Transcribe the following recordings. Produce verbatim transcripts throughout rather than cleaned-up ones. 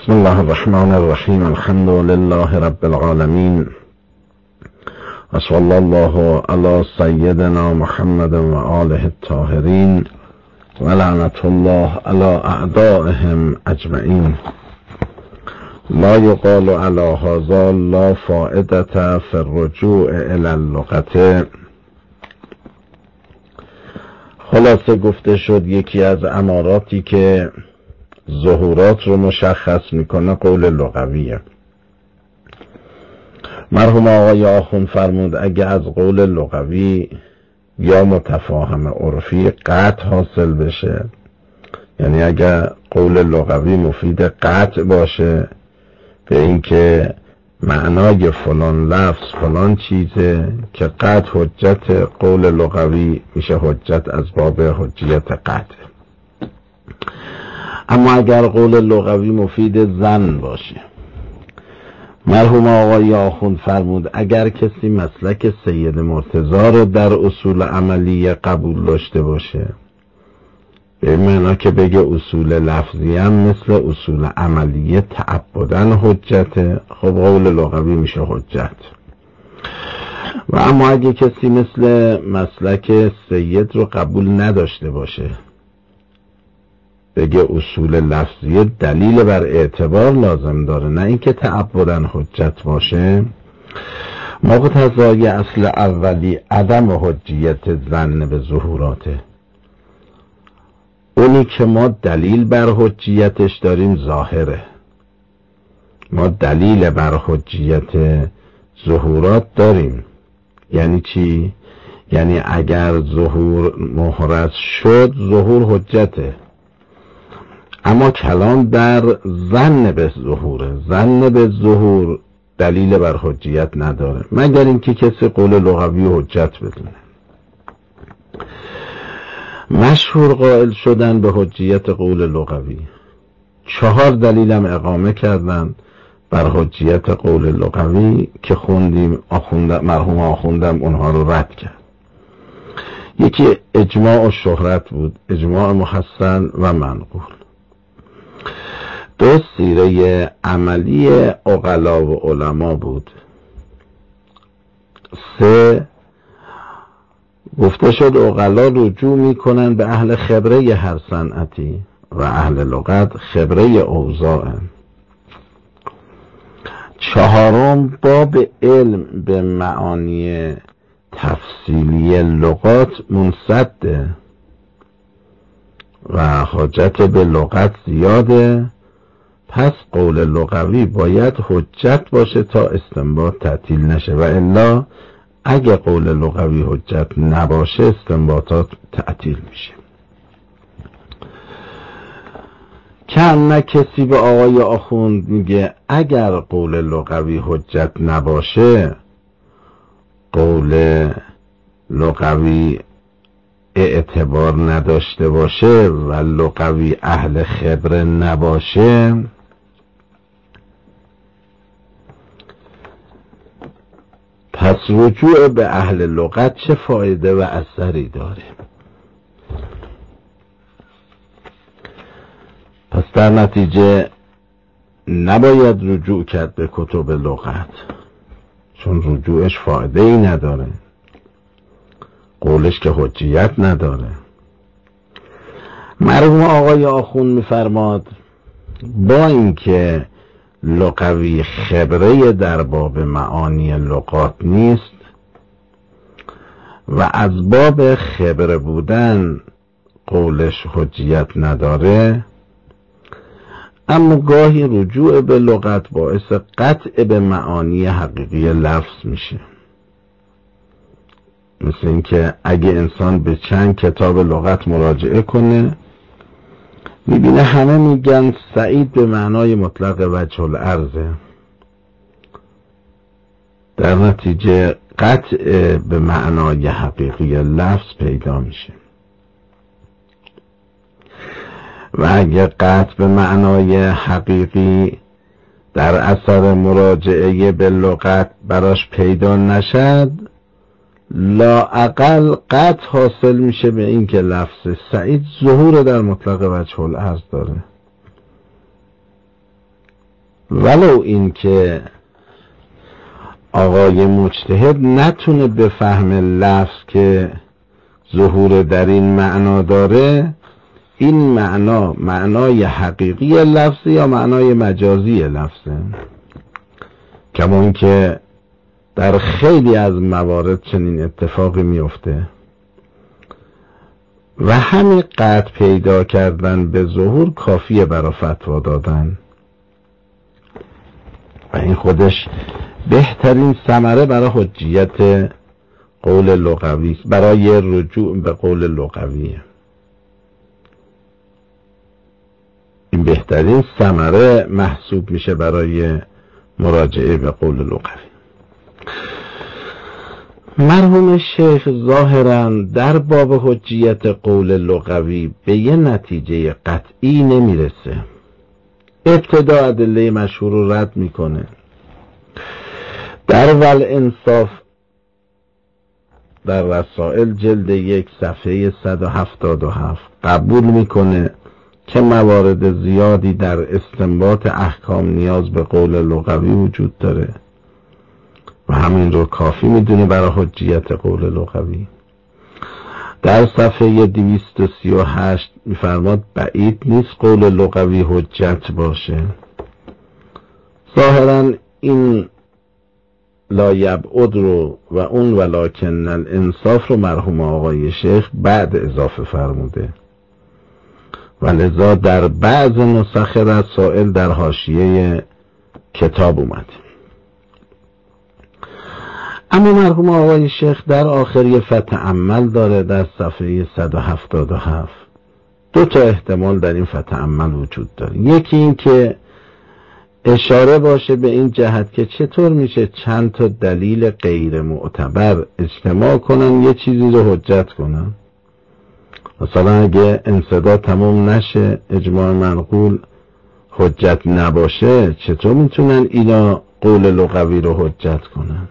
بسم الله الرحمن الرحیم. الحمد لله رب العالمین و صلی الله علی سیدنا محمد و آله الطاهرین و لعنت الله علی اعدائهم اجمعین. لا یقال علی هذا لا فائدة فی الرجوع الی اللغة. خلاصه گفته شد یکی از اماراتی که ظهورات رو مشخص میکنه قول لغویه. مرحوم آقای آخوند فرمود اگه از قول لغوی یا متفاهم عرفی قطع حاصل بشه، یعنی اگه قول لغوی مفید قطع باشه به اینکه معنای فلان لفظ فلان چیزه که قطع حجت قول لغوی میشه حجت از باب حجیت قطع. اما اگر قول لغوی مفید ظن باشه، مرحوم آقای آخوند فرمود اگر کسی مسلک سید مرتضی رو در اصول عملی قبول داشته باشه، به معنا که بگه اصول لفظی هم مثل اصول عملی تعبدن حجته، خب قول لغوی میشه حجت. و اما اگه کسی مثل مسلک سید رو قبول نداشته باشه، بگه اصول لفظی دلیل بر اعتبار لازم داره نه اینکه تعبدن حجت باشه، مقتضای اصل اولی عدم حجیت ظن به ظهوراته. اونی که ما دلیل بر حجیتش داریم ظاهره. ما دلیل بر حجیت ظهورات داریم. یعنی چی؟ یعنی اگر ظهور محرز شد ظهور حجته. اما کلام در ظن به ظهوره. ظن به ظهور دلیل بر حجیت نداره مگر اینکه کسی قول لغوی حجت بدونه. مشهور قائل شدن به حجیت قول لغوی، چهار دلیلم اقامه کردن بر حجیت قول لغوی که خوندیم. آخوندم مرحوم آخوندم اونها رو رد کرد. یکی اجماع و شهرت بود، اجماع محسن و منقول. دو سیره عملی عقلا و علما بود. سه گفته شد عقلا رجوع میکنن به اهل خبره هر صنعتی و اهل لغت خبره اوضاع. چهارم باب علم به معانی تفصیلی لغات منسده و حاجت به لغت زیاده، پس قول لغوی باید حجت باشه تا استنباط تعطیل نشه و الا اگه قول لغوی حجت نباشه استنباطات تعطیل میشه. کم کسی به آقای آخوند میگه اگر قول لغوی حجت نباشه، قول لغوی اعتبار نداشته باشه و لغوی اهل خبره نباشه، پس رجوع به اهل لغت چه فایده و اثری داره؟ پس در نتیجه نباید رجوع کرد به کتب لغت، چون رجوعش فایده ای نداره، قولش که حجیت نداره. مرحوم آقای آخوند میفرماد با اینکه لغوی خبره در باب معانی لغات نیست و از باب خبره بودن قولش حجیت نداره، اما گاهی رجوع به لغت باعث قطع به معانی حقیقی لفظ میشه. مثل اینکه اگه انسان به چند کتاب لغت مراجعه کنه میبینه همه میگن سعید به معنای مطلق وجه الارضه، در نتیجه قطع به معنای حقیقی لفظ پیدا میشه. و اگه قطع به معنای حقیقی در اثر مراجعه به لغت براش پیدا نشد، لااقل قطع حاصل میشه به این که لفظ سعید ظهور در مطلق وجه الارض داره. ولو این که آقای مجتهد نتونه بفهم لفظ که ظهور در این معنا داره، این معنا معنای حقیقی لفظ یا معنای مجازی لفظه، کما این که در خیلی از موارد چنین اتفاقی میفته و همین قطع پیدا کردن به ظهور کافیه برای فتوا دادن و این خودش بهترین ثمره برای حجیت قول لغوی است، برای رجوع به قول لغویه. این بهترین ثمره محسوب میشه برای مراجعه به قول لغوی. مرحوم شیخ ظاهراً در باب حجیت قول لغوی به یه نتیجه قطعی نمیرسه. ابتدا ادله مشهور رو رد میکنه. در والانصاف در رسائل جلد یک صفحه صد و هفتاد و هفت قبول میکنه که موارد زیادی در استنباط احکام نیاز به قول لغوی وجود داره و همین رو کافی میدونه برای حجیت قول لغوی. در صفحه دویست و سی و هشت میفرماد بعید نیست قول لغوی حجت باشه. ظاهرا این لا یبعد رو و اون ولکن الانصاف رو مرحوم آقای شیخ بعد اضافه فرموده و لذا در بعض نسخ رسائل در حاشیه کتاب اومد. اما مرحوم آقای شیخ در آخری فتأمل داره در صفحه صد و هفتاد و هفت دو تا احتمال در این فتأمل وجود داره. یکی این که اشاره باشه به این جهت که چطور میشه چند تا دلیل غیر معتبر اجتماع کنن یه چیزی رو حجت کنن. مثلا اگه انصداد تمام نشه، اجماع منقول حجت نباشه، چطور میتونن اینا قول لغوی رو حجت کنن؟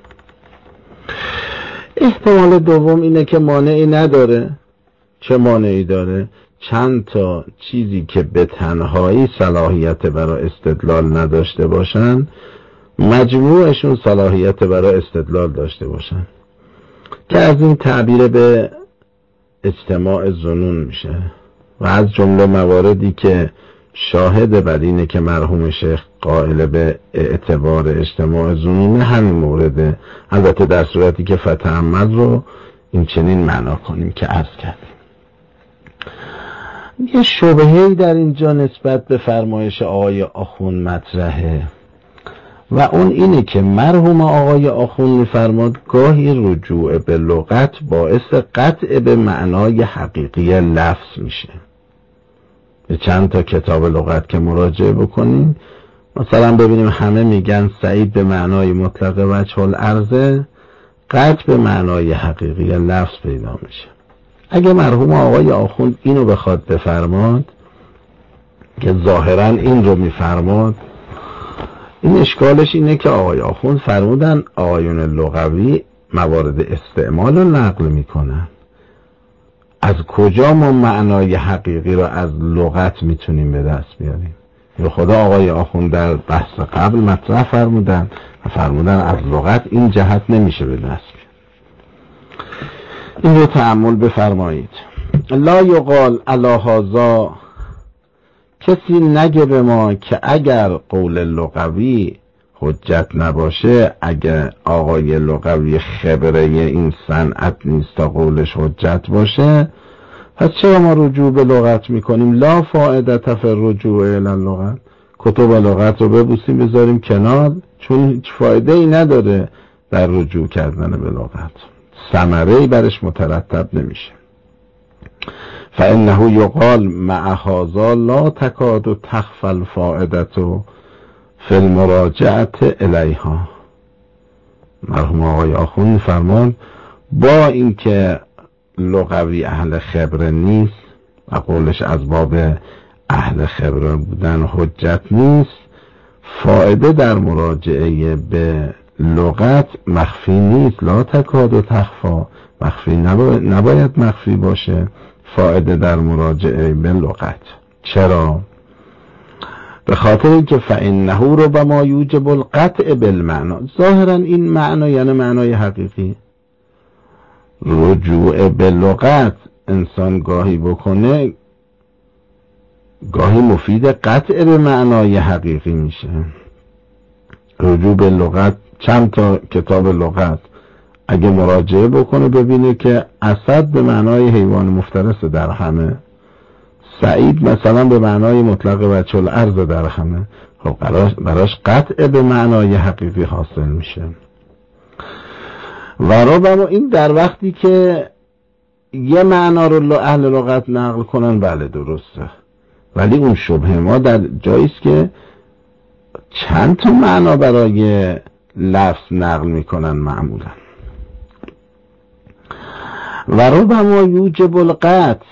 احتمال دوم اینه که مانعی نداره. چه مانعی داره؟ چند تا چیزی که به تنهایی صلاحیت برای استدلال نداشته باشن مجموعشون صلاحیت برای استدلال داشته باشن که از این تعبیر به اجتماع ظنون میشه و از جمله مواردی که شاهد بر اینه که مرحوم شیخ قائل به اعتبار اجتماع ظنون همین مورده، البته در صورتی که فتأمل رو این چنین معنا کنیم که عرض کردیم. یه شبهه‌ای در اینجا نسبت به فرمایش آقای آخوند مطرحه و اون اینه که مرحوم آقای آخوند می‌فرماد گاهی رجوع به لغت باعث قطع به معنای حقیقی لفظ میشه. به چند تا کتاب لغت که مراجعه بکنیم مثلا ببینیم همه میگن سعید به معنای مطلق وجه العرضه، قطع به معنای حقیقی لفظ پیدا میشه. اگه مرحوم آقای آخوند اینو بخواد بفرماد که ظاهرا این رو میفرماد، این اشکالش اینه که آقای آخوند فرمودن آقایون لغوی موارد استعمال رو نقل میکنن. از کجا ما معنای حقیقی رو از لغت میتونیم به دست بیاریم؟ یا خدا آقای آخوند در بحث قبل مطرح فرمودن و فرمودن از لغت این جهت نمیشه به دست بیاریم. این رو تأمل بفرمایید. لا یقال علی هذا، کسی نگه به ما که اگر قول لغوی حجت نباشه، اگر آقای لغوی خبره این صنعت نیست تا قولش حجت باشه، پس چرا ما رجوع به لغت میکنیم؟ لا فائدة فی الرجوع الی اللغت، کتب لغت رو ببوسیم بذاریم کنار، چون هیچ فایده ای نداره در رجوع کردن به لغت، ثمره‌ای برش مترتب نمیشه. فانه یقال مع هذا لا تکاد تخفى الفائدة فی المراجعة الیها. مرحوم آقای آخوند فرمان با اینکه لغوی اهل خبره نیست و قولش از باب اهل خبره بودن حجت نیست، فایده در مراجعه به لغت مخفی نیست. لا تکاد و تخفا، مخفی نباید, نباید مخفی باشه فایده در مراجعه به لغت. چرا؟ به خاطر اینکه فإنه ربما یوجب القطع بالمعنا، ظاهرا این معنا یعنی معنای حقیقی. رجوع به لغت انسان گاهی بکنه گاهی مفید قطع به معنای حقیقی میشه. رجوع به لغت، چند تا کتاب لغت اگه مراجعه بکنه ببینه که اسد به معنای حیوان مفترس در همه، سعید مثلا به معنای مطلق وجه الارض در همه، خب براش قطع به معنای حقیقی حاصل میشه. و ربما این در وقتی که یه معنا رو اهل لغت نقل کنن بله درسته، ولی اون شبه ما در جاییست که چند تا معنا برای لفظ نقل میکنن معمولا. و ربما یوجب القطع،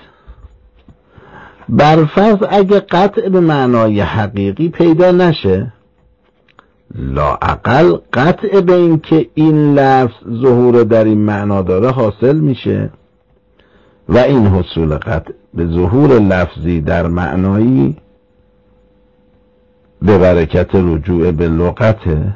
برفرض اگه قطع به معنای حقیقی پیدا نشه، لااقل قطع به این که این لفظ ظهور در این معنا داره حاصل میشه و این حصول قطع به ظهور لفظی در معنایی به برکت رجوع به لغته.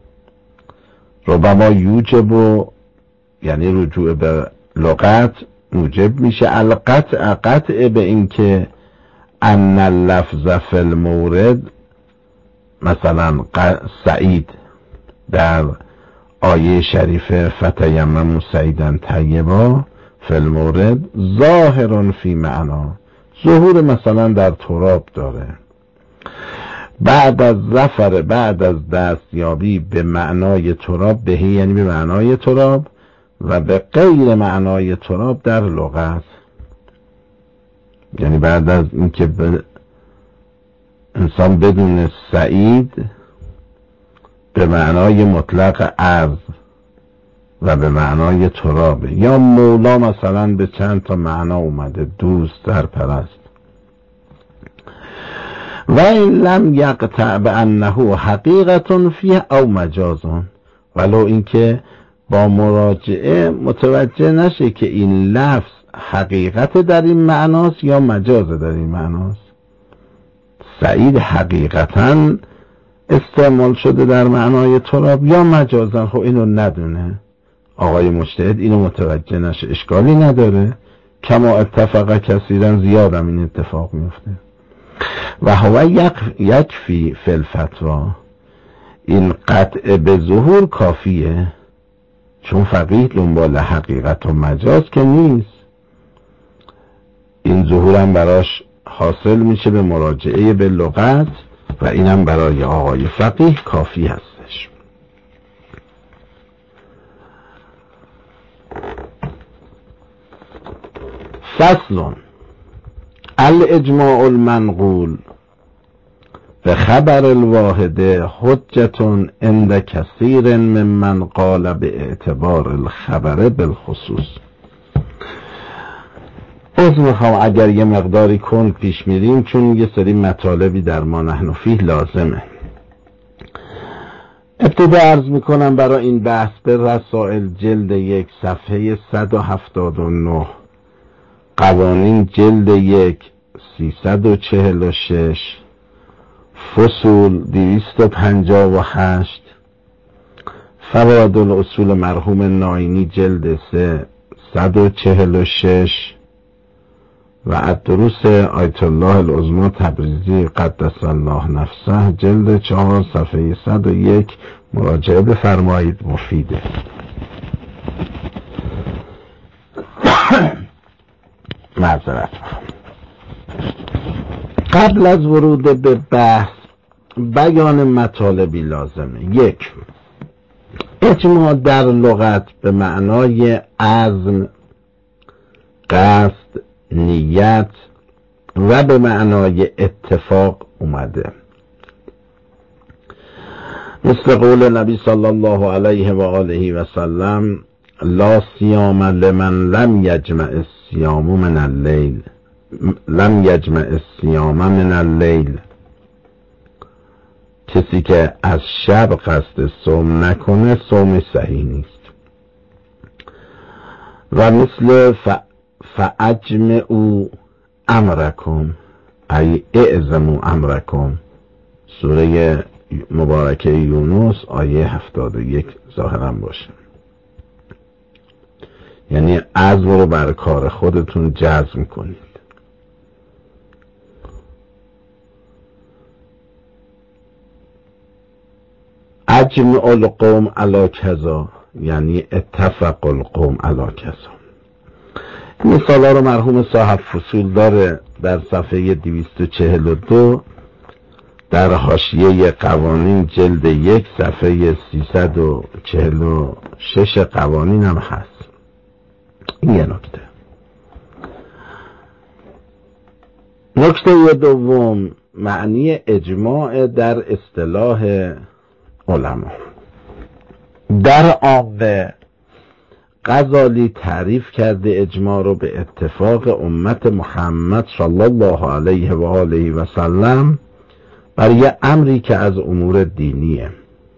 ربما یوجب، یعنی رجوع به لغت موجب میشه القطع، قطع به این که ان اللفظ فی المورد، مثلا سعید در آیه شریف فتیمموا سعیدا طیبا فی المورد ظاهر فی معنا، ظهور مثلا در تراب داره. بعد از ظفر، بعد از دستیابی به معنای تراب، بهی یعنی به معنای تراب و به غیر معنای تراب در لغت، یعنی بعد از اینکه به انسان بدون سعید به معنای مطلق ارض و به معنای ترابه، یا مولا مثلا به چند تا معنا اومده، دوست، سرپرست. و این لم یقطع بانه حقیقت فیه او مجازون، ولو اینکه با مراجعه متوجه نشه که این لفظ حقیقت در این معناست یا مجاز در این معناست. سعید حقیقتا استعمال شده در معنای تراب یا مجازا، خب اینو ندونه آقای مجتهد، اینو متوجه نشه اشکالی نداره. کما اتفاق کثیرا، زیادم این اتفاق میفته. و هو یکفی فی الفتوا، این قطع به ظهور کافیه، چون فقیه دنبال حقیقت و مجاز که نیست، این ظهورم براش حاصل میشه به مراجعه به لغت و اینم برای آقای فقیه کافی هستش. فصل الاجماع المنقول به خبر الواحده حجتون عند کثیر ممن قال به اعتبار الخبر بالخصوص. از میخوام اگر یه مقداری کند پیش میریم، چون یه سری مطالبی در ما نحن فیه لازمه. ابتدا عرض میکنم برای این بحث به رسائل جلد یک صفحه صد و هفتاد و نه، قوانین جلد یک سیصد و چهل و شش، فصول دویست و پنجاه و هشت، فوائد الاصول مرحوم ناینی جلد سه صد و چهل و شش و الدروس آیت الله العظمی تبریزی قدس الله نفسه جلد چهار صفحه صد و یک مراجعه بفرمایید، مفیده. معذرت. قبل از ورود به بحث بیان مطالبی لازمه. یک، اجماع در لغت به معنای عزم، قصد، نیت و به معنای اتفاق اومده، مثل قول نبی صلی الله علیه و آله و سلم لا صیام لمن لم یجمع الصیام من اللیل، لم یجمع الصیام من اللیل، کسی که از شب قصد صوم نکنه صوم صحیح نیست. و مثل ف... فاجمعوا امرکم ای اعزموا امرکم، سوره مبارکه یونس آیه هفتاد و یک ظاهرا باشه. یعنی عزم رو بر کار خودتون جزم کنید. اجمع القوم علی کذا، یعنی اتفق القوم علی کذا. مثال ها رو مرحوم صاحب فصول داره در صفحه دویست و چهل و دو در حاشیه قوانین جلد یک صفحه سیصد و چهل و شش قوانین هم هست. این یه نکته. نکته دوم، معنی اجماع در اصطلاح علما. در عامه غزالی تعریف کرده اجماع رو به اتفاق امت محمد صلی الله علیه و آله و سلم بر یه امری که از امور دینیه.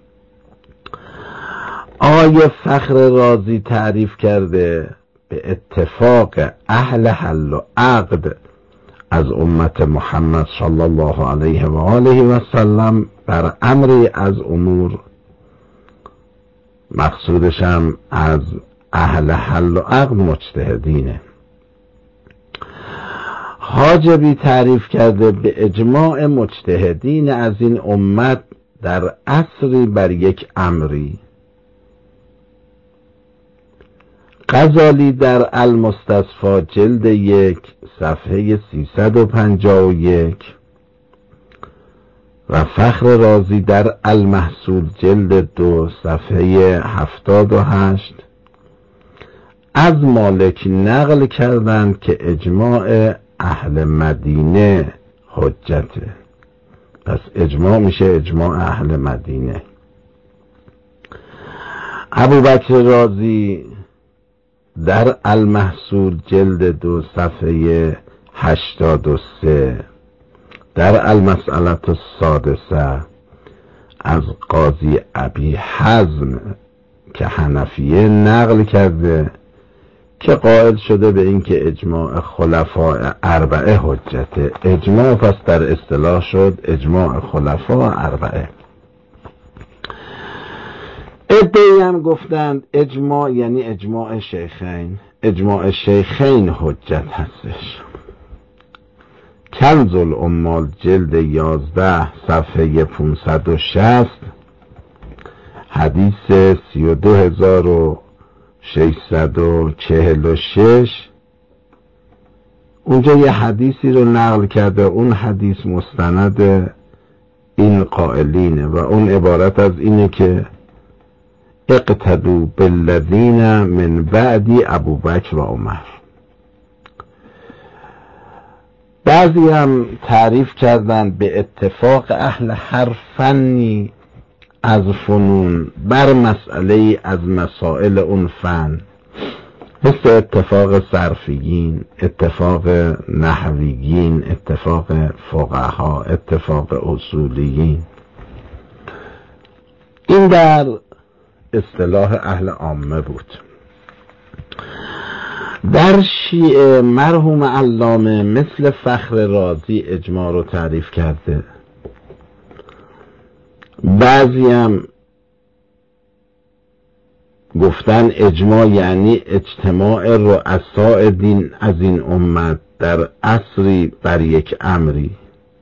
آقای فخر رازی تعریف کرده به اتفاق اهل حل و عقد از امت محمد صلی الله علیه و آله و سلم بر امری از امور، مقصودش هم از اهل حل و عقد مجتهدینه. حاجبی تعریف کرده به اجماع مجتهدین از این امت در عصری بر یک امری. غزالی در المستصفا جلد یک صفحه سیصد و پنجاه و یک و فخر رازی در المحصول جلد دو صفحه هفتاد و هشت از مالک نقل کردند که اجماع اهل مدینه حجته. پس اجماع میشه اجماع اهل مدینه. ابوبکر رازی در المحصول جلد دو صفحه هشتاد و سه در المسئله السادسه از قاضی ابی حزم که حنفیه نقل کرده که قائل شده به این که اجماع خلفاء اربعه حجته. اجماع پس در اصطلاح شد اجماع خلفاء اربعه. ادعی هم گفتند اجماع یعنی اجماع شیخین. اجماع شیخین حجت هستش. کنز العمال جلد یازده صفحه پانصد و شصت حدیث سی و دو هزار و ششصد و چهل و شش اونجا یه حدیثی رو نقل کرده. اون حدیث مستند این قائلینه و اون عبارت از اینه که اقتدوا بالذین من بعدی ابوبکر و عمر. بعضی هم تعریف کردن به اتفاق اهل هر فنی از فنون بر مسئله از مسائل اون فن، مثل اتفاق صرفیین، اتفاق نحویین، اتفاق فقها، اتفاق اصولیین. این در اصطلاح اهل عامه بود. در شیعه مرحوم علامه مثل فخر رازی اجماع رو تعریف کرده. بعضی هم گفتن اجماع یعنی اجتماع رؤساء دین از این امت در عصری بر یک امری،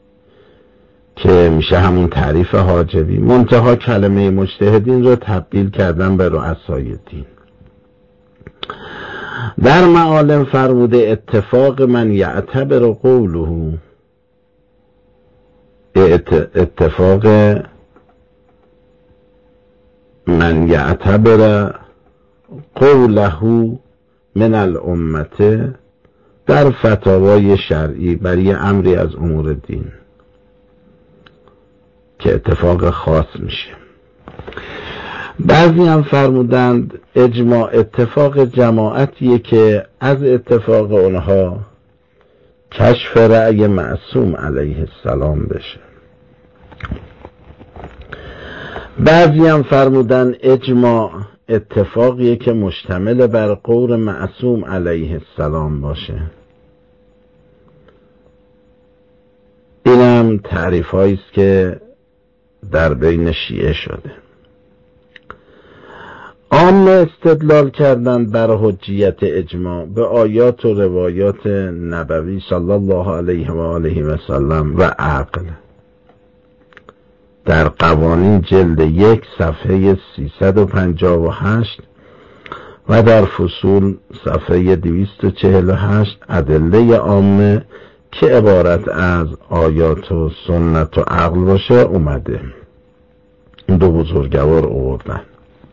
که میشه همون تعریف حاجبی. منتها کلمه مجتهدین رو تبدیل کردن به رؤسای دین. در معالم فرموده اتفاق من یعتبر قوله، اتفاق من یعتبر قوله من الامته در فتاوای شرعی برای امری از امور دین که اتفاق خاص میشه. بعضی هم فرمودند اجماع اتفاق جماعتیه که از اتفاق اونها کشف رأی معصوم علیه السلام بشه. بعضی هم فرمودن اجماع اتفاقیه که مشتمل بر قول معصوم علیه السلام باشه. اینم تعریف هاییست که در بین شیعه شده. عامه استدلال کردند بر حجیت اجماع به آیات و روایات نبوی صلی الله علیه و آله و سلم و عقل. در قوانین جلد یک صفحه سیصد و پنجاه و هشت و در فصول صفحه دویست و چهل و هشت ادله عامه که عبارت از آیات و سنت و عقل باشه اومده. این دو بزرگوار آوردن.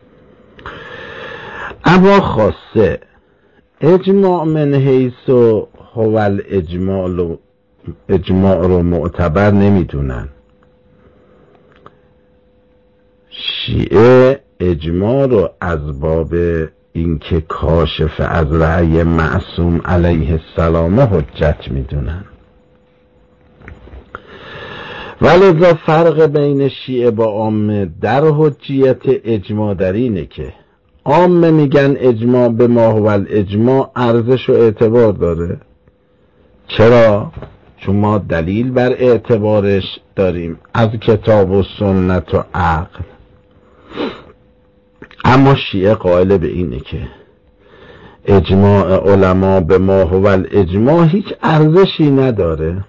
اما خاصه اجماع من حیث و هو الاجماع اجماع رو معتبر نمیدونن. شیعه اجماع رو از باب اینکه کاشف از رأی معصوم علیه السلام حجت میدونن. ولذا فرق بین شیعه با عامه در حجیت اجماع در اینه که عامه میگن اجماع به ما هو الاجماع ارزش و اعتبار داره. چرا؟ چون ما دلیل بر اعتبارش داریم از کتاب و سنت و عقل. اما شیعه قائل به اینه که اجماع علما به ما هو الاجماع هیچ ارزشی نداره.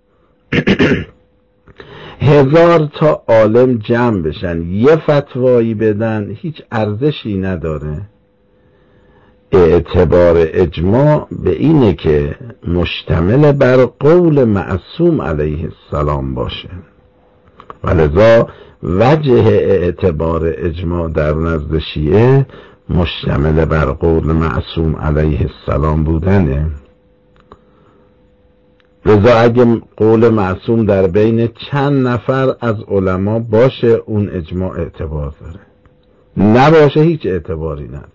هزار تا عالم جمع بشن یه فتوایی بدن هیچ ارزشی نداره. اعتبار اجماع به اینه که مشتمل بر قول معصوم علیه السلام باشه. ولذا وجه اعتبار اجماع در نزد شیعه مشتمل بر قول معصوم علیه السلام بودنه. لذا اگه قول معصوم در بین چند نفر از علما باشه اون اجماع اعتبار داره، نباشه هیچ اعتباری نداره.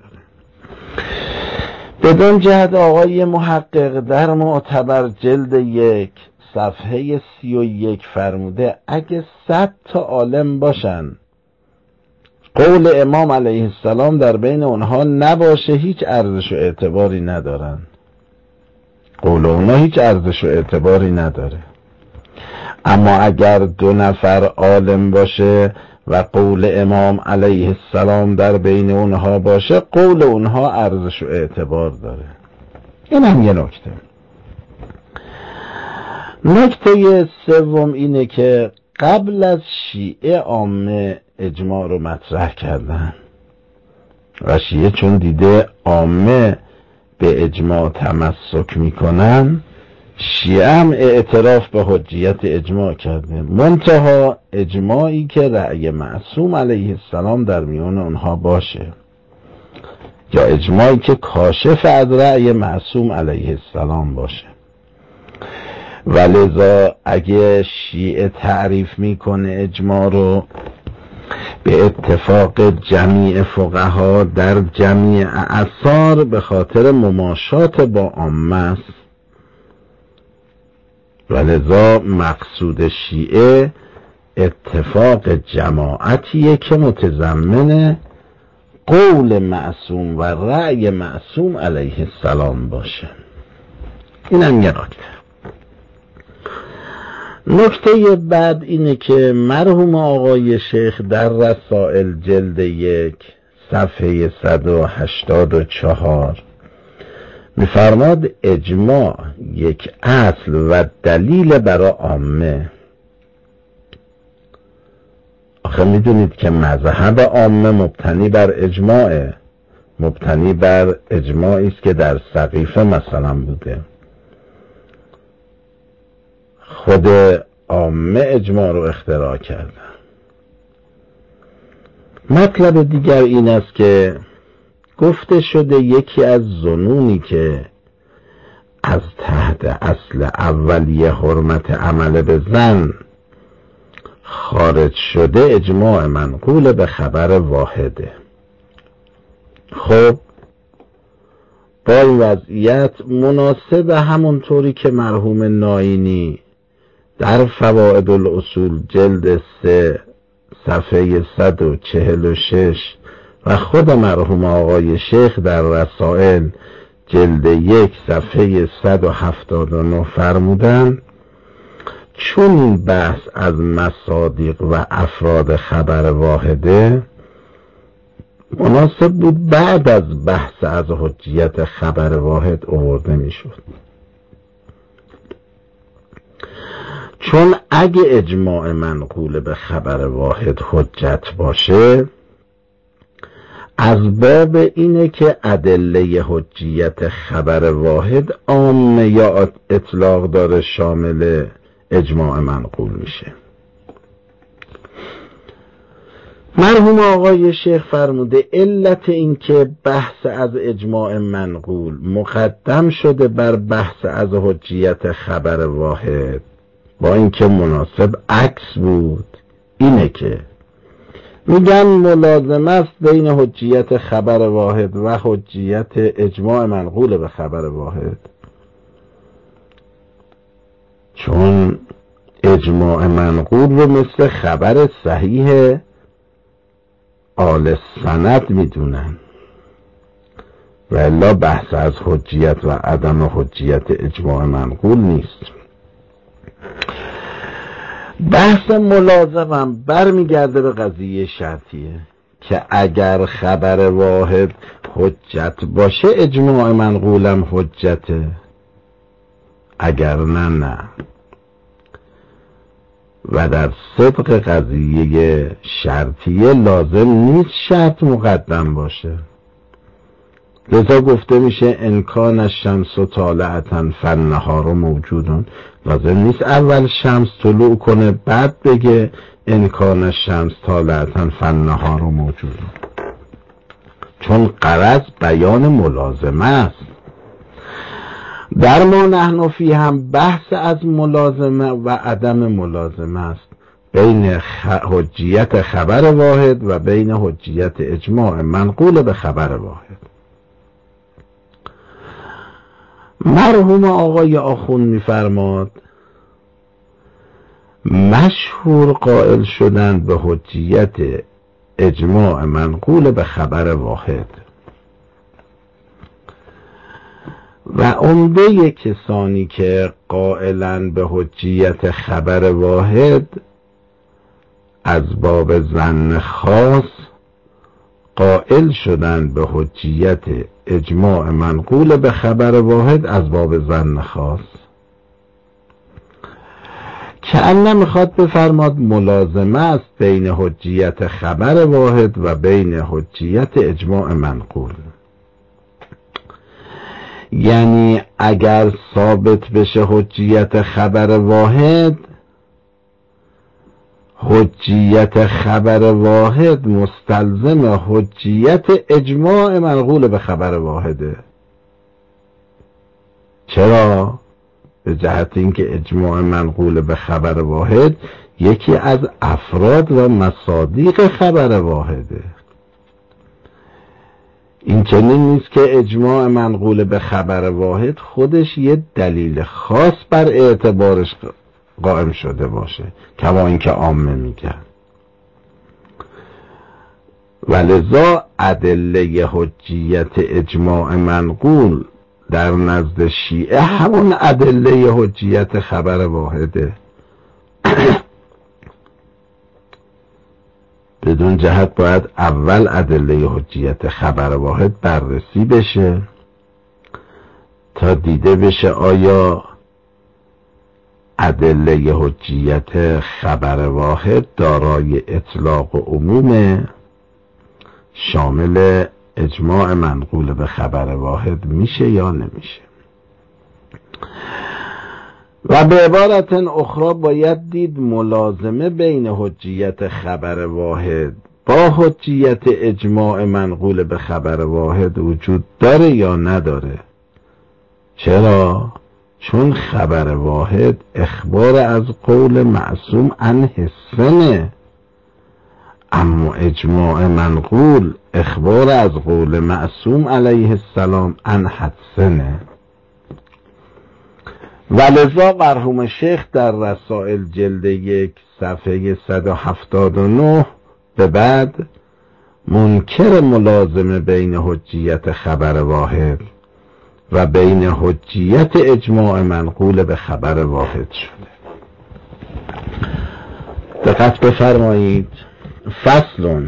بدون جهت آقای محقق در معتبر جلد یک صفحه سی و یک فرموده اگه صد تا عالم باشن قول امام علیه السلام در بین اونها نباشه هیچ ارزش و اعتباری ندارن. قول اونها هیچ ارزش و اعتباری نداره. اما اگر دو نفر عالم باشه و قول امام علیه السلام در بین اونها باشه قول اونها ارزش و اعتبار داره. این هم یه نکته. نکته سوم اینه که قبل از شیعه عامه اجماع رو مطرح کردن و شیعه چون دیده عامه به اجماع تمسک میکنن شیعه هم اعتراف به حجیت اجماع کرده، منتها اجماعی که رأی معصوم علیه السلام در میان اونها باشه یا اجماعی که کاشف از رأی معصوم علیه السلام باشه. ولذا اگه شیعه تعریف میکنه اجماع رو به اتفاق جمیع فقها در جمیع اعصار به خاطر مماشات با عامه است. ولذا مقصود شیعه اتفاق جماعتیه که متضمن قول معصوم و رأی معصوم علیه السلام باشه. این هم یه نکته. نکته بعد اینه که مرحوم آقای شیخ در رسائل جلد یک صفحه صد و هشتاد و چهار میفرماد اجماع یک اصل و دلیل برای عامه. آخه میدونید که مذهب عامه مبتنی بر اجماعه، مبتنی بر اجماعی است که در سقیفه مثلا بوده. خود عامه اجماع رو اختراع کردن. مطلب دیگر این است که گفته شده یکی از ظنونی که از تحت اصل اولیه حرمت عمل به زن خارج شده اجماع منقول به خبر واحده. خب با این وضعیت مناسب همونطوری که مرحوم ناینی در فوائد الاصول جلد سه صفحه صد و چهل و شش و خود مرحوم آقای شیخ در رسائل جلد یک صفحه صد و هفتاد و نه فرمودن چون این بحث از مصادیق و افراد خبر واحده، مناسب بود بعد از بحث از حجیت خبر واحد آورده میشد. چون اگه اجماع منقول به خبر واحد حجت باشه، از باب اینه که ادله حجیت خبر واحد عامه یا اطلاق داره شامل اجماع منقول میشه. مرحوم آقای شیخ فرموده علت این که بحث از اجماع منقول مقدم شده بر بحث از حجیت خبر واحد، با اینکه مناسب عکس بود، اینه که میگن ملازمه است بین حجیت خبر واحد و حجیت اجماع منقول به خبر واحد. چون اجماع منقول رو مثل خبر صحیح آل سند میدونن، و الا بحث از حجیت و عدم حجیت اجماع منقول نیست. بحث ملازمم برمیگرده به قضیه شرطیه که اگر خبر واحد حجت باشه اجماع منقولم حجته، اگر نه نه. و در صدق قضیه شرطیه لازم نیست شرط مقدم باشه. لذا گفته میشه امکان الشمس طالعة فالنهار موجودون. لازم نیست اول شمس طلوع کنه بعد بگه امکان الشمس طالعة فالنهار موجودون، چون غرض بیان ملازمه است. در ما نحن فی هم بحث از ملازمه و عدم ملازمه است، بین حجیت خبر واحد و بین حجیت اجماع منقول به خبر واحد. مرحوم آقای آخوند می‌فرماد مشهور قائل شدن به حجیت اجماع منقول به خبر واحد و عمده کسانی که قائلن به حجیت خبر واحد از باب ظن خاص قائل شدن به حجیت اجماع منقول به خبر واحد از باب ظن خاص، که الله میخواد بفرماد ملازمه است بین حجیت خبر واحد و بین حجیت اجماع منقول. یعنی اگر ثابت بشه حجیت خبر واحد، حجیت خبر واحد مستلزم حجیت اجماع منقول به خبر واحده. چرا؟ به جهت اینکه اجماع منقول به خبر واحد یکی از افراد و مصادیق خبر واحده. این چنین نیست که اجماع منقول به خبر واحد خودش یه دلیل خاص بر اعتبارش قائم شده باشه، کما اینکه عامه میگن. ولذا ادله حجیت اجماع منقول در نزد شیعه همون ادله حجیت خبر واحده. بدون جهت باید اول ادله حجیت خبر واحد بررسی بشه تا دیده بشه آیا ادله حجیت خبر واحد دارای اطلاق و عموم شامل اجماع منقول به خبر واحد میشه یا نمیشه. و به عبارت اخرى باید دید ملازمه بین حجیت خبر واحد با حجیت اجماع منقول به خبر واحد وجود داره یا نداره. چرا؟ چون خبر واحد اخبار از قول معصوم عن حسنه، اما اجماع منقول اخبار از قول معصوم علیه السلام عن حسنه. ولذا مرحوم شیخ در رسائل جلد یک صفحه صد و هفتاد و نه به بعد منکر ملازمه بین حجیت خبر واحد و بین حجیت اجماع منقول به خبر واحد شده. دقت بفرمایید. فصل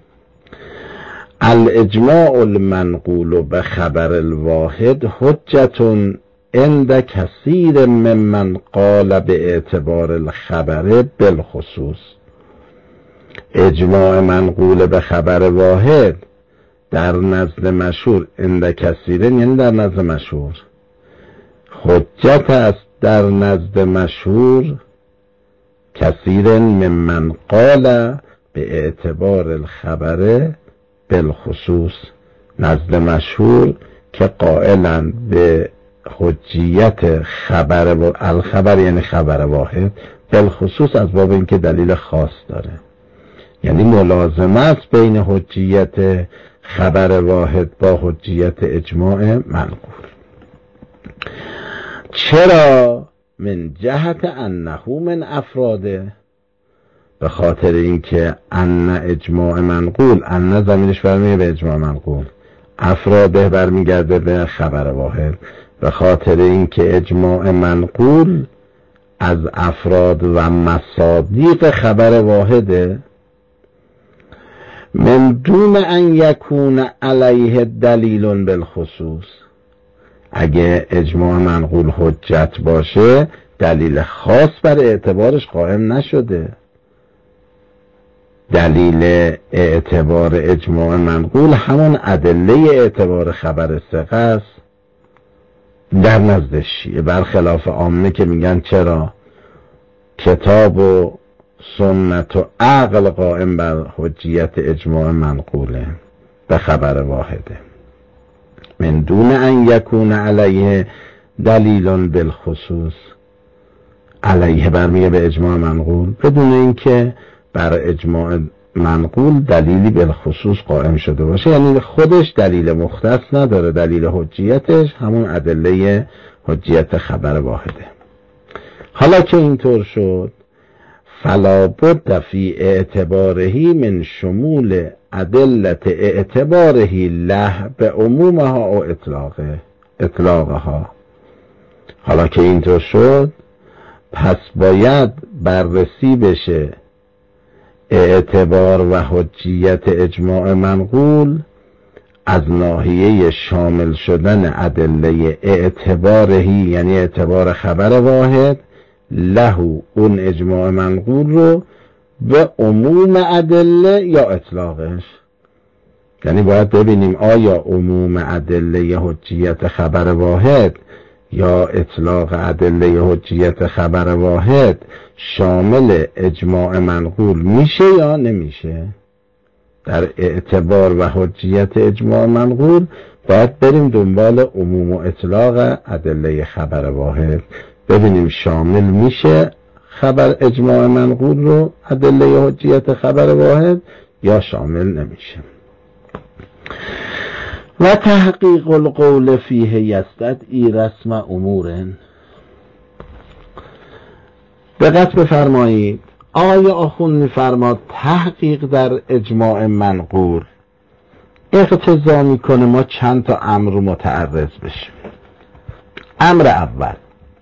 الاجماع المنقول به خبر الواحد حجت عند کثیر ممن قال به اعتبار الخبر بالخصوص. اجماع منقول به خبر واحد در نزد مشهور عند کثیر، یعنی در نزد مشهور، حجت است در نزد مشهور کثیر ممن قال به اعتبار الخبر بالخصوص، نزد مشهور که قائلند به حجیت خبر و الخبر یعنی خبر واحد بالخصوص، از باب اینکه دلیل خاص داره، یعنی ملازمه است بین حجیت خبر واحد با حجیت اجماع منقول. چرا؟ من جهت انه من افراده، به خاطر اینکه ان اجماع منقول، ان زمینش برمیگرده به اجماع منقول، افراده برمیگرده به خبر واحد، به خاطر اینکه اجماع منقول از افراد و مصادیق خبر واحده، من دون ان یکون علیه دلیل بالخصوص. اگه اجماع منقول حجت باشه دلیل خاص بر اعتبارش قائم نشده. دلیل اعتبار اجماع منقول همون ادله اعتبار خبر ثقه است در نزد شیعه، برخلاف عامه که میگن چرا کتاب و سنت و عقل قائم بر حجیت اجماع منقوله به خبر واحده. من دون ان یکون علیه دلیل بالخصوص، علیه برمیگه به اجماع منقول، بدون اینکه بر اجماع منقول دلیلی بالخصوص قائم شده باشه، یعنی خودش دلیل مختص نداره، دلیل حجیتش همون ادله حجیت خبر واحده. حالا که اینطور شد، فلا بد فی اعتبارهی من شمول ادلت اعتبارهی له به عمومها و اطلاقه اطلاقها. حالا که اینطور شد، پس باید بررسی بشه اعتبار و حجیت اجماع منقول از ناحیه شامل شدن ادله اعتبارهی، یعنی اعتبار خبر واحد، لهو اون اجماع منقول رو، به عموم ادله یا اطلاقش. یعنی باید ببینیم آیا عموم ادله حجیت خبر واحد یا اطلاق ادله حجیت خبر واحد شامل اجماع منقول میشه یا نمیشه. در اعتبار و حجیت اجماع منقول باید بریم دنبال عموم و اطلاق ادله خبر واحد، ببینیم شامل میشه خبر اجماع منقول رو ادله حجیت خبر واحد یا شامل نمیشه. و تحقیق القول فیه یستدعی رسم امور. دقت بفرمایید، آیا آخوند میفرماد تحقیق در اجماع منقول اقتضا میکنه ما چند تا امر متعرض بشیم. امر اول،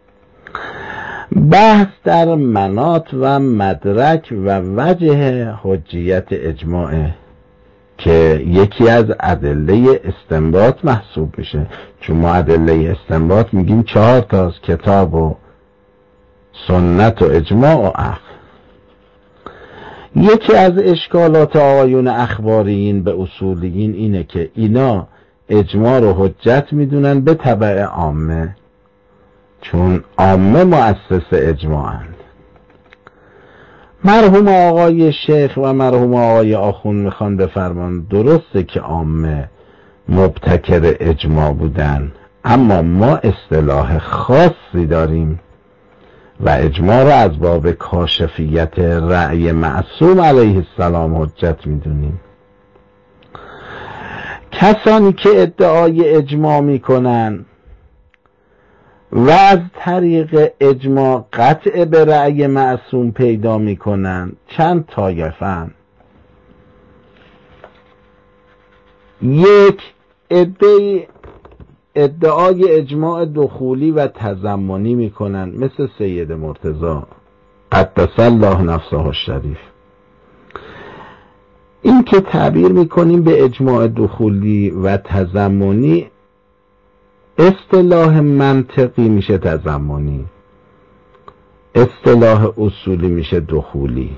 بحث در مناط و مدرک و وجه حجیت اجماعه که یکی از ادله استنباط محسوب میشه، چون ما ادله استنباط میگیم چهار تاست: کتاب و سنت و اجماع و عقل. یکی از اشکالات آقایون اخباریین به اصولیین اینه که اینا اجماع رو حجت میدونن به تبع عامه، چون عامه مؤسس اجماعند. مرحوم آقای شیخ و مرحوم آقای آخوند میخوان بفرمان درسته که عامه مبتکر اجماع بودن، اما ما اصطلاح خاصی داریم و اجماع رو از باب کاشفیت رأی معصوم علیه السلام حجت میدونیم. کسانی که ادعای اجماع میکنن و از طریق اجماع قطع به رأی معصوم پیدا میکنن چند طایفه‌اند. یک، ادعای ادعای اجماع دخولی و تضمنی میکنن مثل سید مرتضی قدس الله نفسه الشریف. این که تعبیر میکنیم به اجماع دخولی و تضمنی، اصطلاح منطقی میشه تضمنی، اصطلاح اصولی میشه دخولی.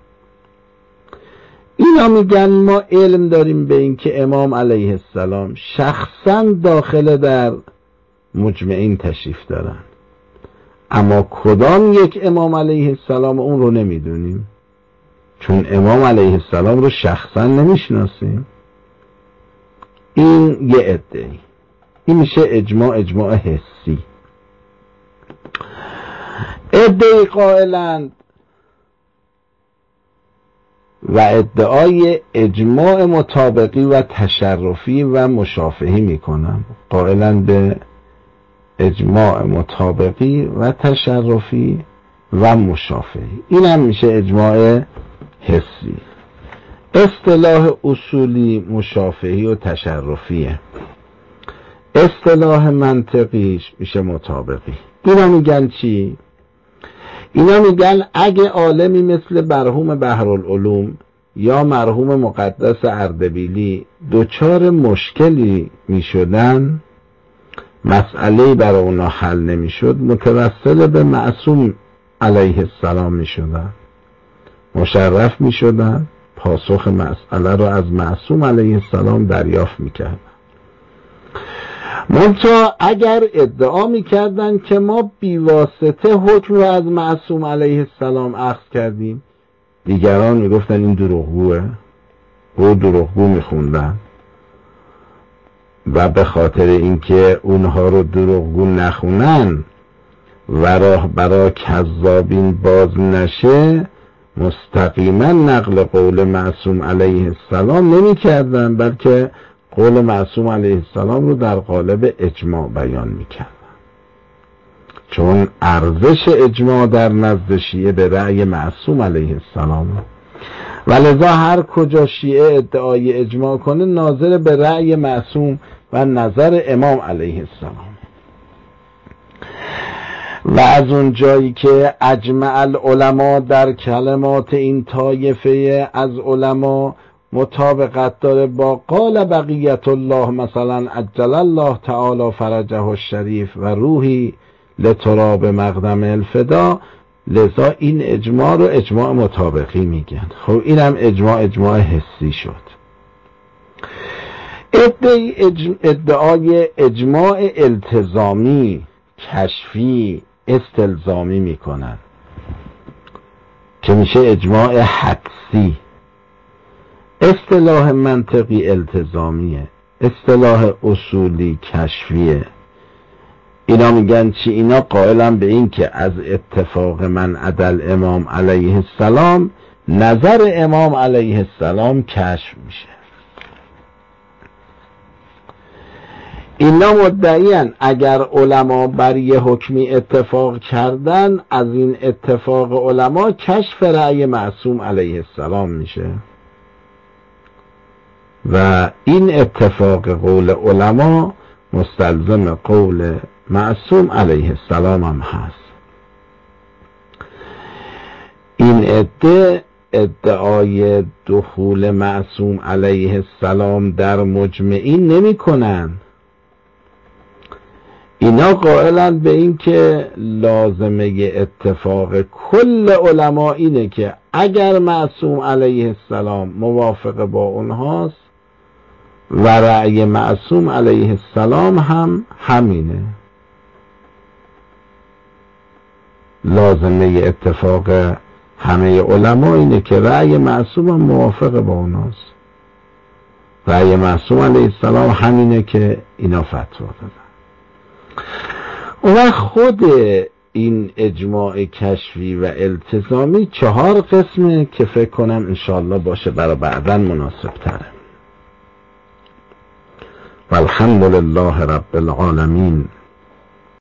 اینا میگن ما علم داریم به این که امام علیه السلام شخصا داخل در مجمعین تشریف دارن، اما کدام یک امام علیه السلام اون رو نمیدونیم، چون امام علیه السلام رو شخصا نمیشناسیم. این یه ادعی، این میشه اجماع اجماع حسی. ادعی قائلند و ادعای اجماع مطابقی و تشرفی و مشافهی میکنن، قائلند به اجماع مطابقی و تشرفی و مشافهی. این هم میشه اجماع حسی. اصطلاح اصولی مشافهی و تشرفیه، اصطلاح منطقیش میشه مطابقی. اینا میگن چی؟ اینا میگن اگه عالمی مثل مرحوم بحرالعلوم یا مرحوم مقدس اردبیلی دوچار مشکلی میشدن، مسئله برای اونا حل نمیشد، متوسل به معصوم علیه السلام میشدن، مشرف میشدن، پاسخ مسئله رو از معصوم علیه السلام دریافت میکردن. منتها اگر ادعا میکردن که ما بیواسطه حکم رو از معصوم علیه السلام اخذ کردیم، دیگران میگفتن این دروغگوه، او دروغگو میخوندن و به خاطر اینکه اونها رو دروغگو نخونن و راه برای کذابین باز نشه، مستقیما نقل قول معصوم علیه السلام نمی کردن، بلکه قول معصوم علیه السلام رو در قالب اجماع بیان می کردن، چون ارزش اجماع در نزد شیعه به رأی معصوم علیه السلام، ولذا هر کجا شیعه ادعای اجماع کنه ناظر به رأی معصوم و نظر امام علیه السلام. و از اون جایی که اجمع العلماء در کلمات این طایفه از علما مطابقت داره با قال بقیت الله، مثلا عجل الله تعالی فرجه الشریف و روحی لتراب مقدم الفدا، لذا این اجماع رو اجماع مطابقی میگن. خب اینم اجماع اجماع حسی شد. ادعای اجماع التزامی، کشفی، استلزامی میکنن که میشه اجماع حدسی. اصطلاح منطقی التزامیه، اصطلاح اصولی کشفیه. اینا میگن چی؟ اینا قائلن به این که از اتفاق من عدل امام علیه السلام، نظر امام علیه السلام کشف میشه. اینا مدعیان اگر علما بر یه حکمی اتفاق کردن، از این اتفاق علما کشف رأی معصوم علیه السلام میشه و این اتفاق قول علما مستلزم قول معصوم علیه السلام هم هست. این ادعا ادعای دخول معصوم علیه السلام در مجمعین نمی کنن. اینا قائلند به این که لازمه اتفاق کل علما اینه که اگر معصوم علیه السلام موافق با اونهاست و رأی معصوم علیه السلام هم همینه، لازمه اتفاق همه علما اینه که رأی معصوم هم موافق با اونهاست، رأی معصوم علیه السلام همینه که اینا فتوا دادن. و خود این اجماع کشفی و التزامی چهار قسمه که فکر کنم انشاءالله باشه برای بعداً مناسب تره. والحمد لله رب العالمین.